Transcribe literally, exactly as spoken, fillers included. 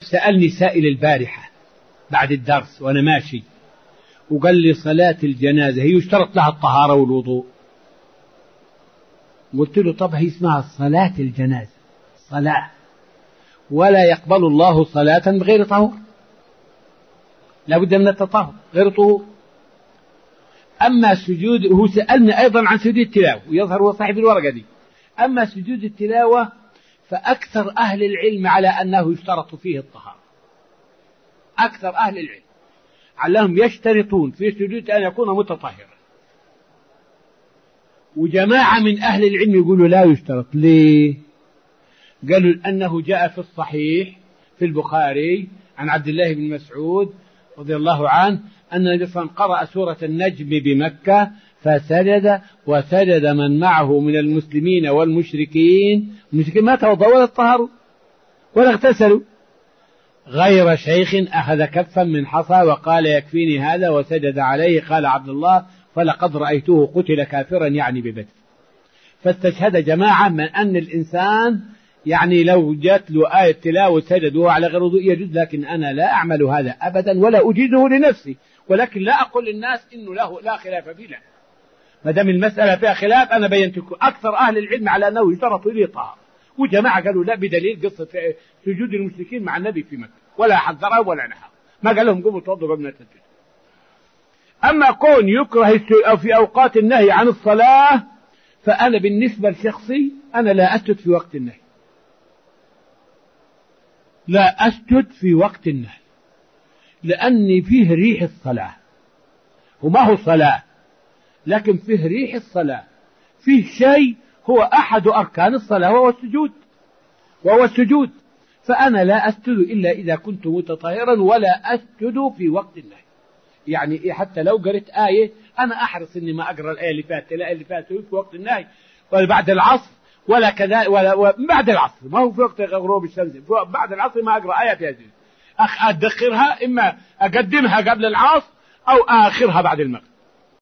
سألني سائل البارحة بعد الدرس وأنا ماشي وقال لي صلاة الجنازة هي يشترط لها الطهارة والوضوء؟ قلت له طب هي اسمها صلاة الجنازة صلاة، ولا يقبل الله صلاة بغير طهور، لا بد من التطهر غير طهور. أما سجود، هو سألني أيضا عن سجود التلاوة ويظهر هو صاحب الورقة دي. أما سجود التلاوة فأكثر أهل العلم على أنه يشترط فيه الطهارة، أكثر أهل العلم علهم يشترطون في سجود أن يكون متطهرا، وجماعة من أهل العلم يقولوا لا يشترط. ليه؟ قالوا أنه جاء في الصحيح في البخاري عن عبد الله بن مسعود رضي الله عنه أن النبي صلى الله عليه وسلم قرأ سورة النجم بمكة فسجد وسجد من معه من المسلمين والمشركين. المشركين ما توضأوا ولا اطهروا ولا اغتسلوا، غير شيخ أخذ كفا من حصى وقال يكفيني هذا وسجد عليه. قال عبد الله فلقد رأيته قتل كافرا يعني ببدر. فاستشهد جماعة من أن الإنسان يعني لو جاءت له آية تلاوة سجد وهو على غير وضوء يجوز، لكن أنا لا أعمل هذا أبدا ولا أجيزه لنفسي، ولكن لا أقول للناس إنه له لا خلاف فيه. لا، ما دام المسألة فيها خلاف أنا بينت لكم أكثر أهل العلم على أنه يشترط له طهارة، وجماعة قالوا لا بدليل قصة سجود المشركين مع النبي في مكة ولا حذرها ولا نهى، ما قال لهم قوموا توضوا قبل التسجد. أما كون يكره في أوقات النهي عن الصلاة فأنا بالنسبة لشخصي أنا لا أسجد في وقت النهي، لا أسجد في وقت النهي، لأني فيه ريح الصلاة، وما هو صلاة لكن فيه ريح الصلاة، فيه شيء هو أحد أركان الصلاة وهو السجود وهو السجود فأنا لا أسجد إلا إذا كنت متطهرا ولا أسجد في وقت النهي. يعني حتى لو قرأت آية أنا أحرص إني ما أقرأ الآية اللي فاتت لا اللي فاتت في وقت النهي ولا بعد العصر ولا كذا ولا بعد العصر، ما هو في وقت غروب الشمس، بعد العصر ما أقرأ آية فيها زيت، أدخرها إما أقدمها قبل العصر أو آخرها بعد المغرب.